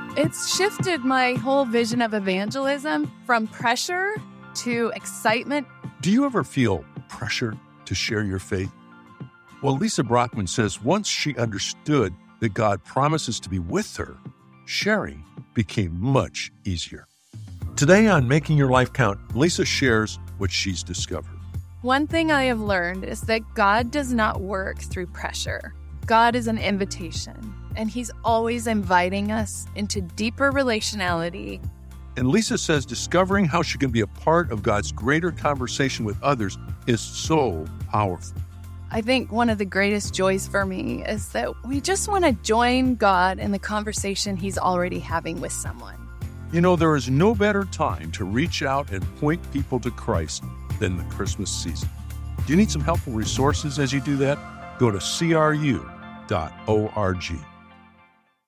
It's shifted my whole vision of evangelism from pressure to excitement. Do you ever feel pressure to share your faith? Well, Lisa Brockman says once she understood that God promises to be with her, sharing became much easier. Today on Making Your Life Count, Lisa shares what she's discovered. One thing I have learned is that God does not work through pressure. God is an invitation, and He's always inviting us into deeper relationality. And Lisa says discovering how she can be a part of God's greater conversation with others is so powerful. I think one of the greatest joys for me is that we just want to join God in the conversation He's already having with someone. You know, there is no better time to reach out and point people to Christ than the Christmas season. Do you need some helpful resources as you do that? Go to cru.org.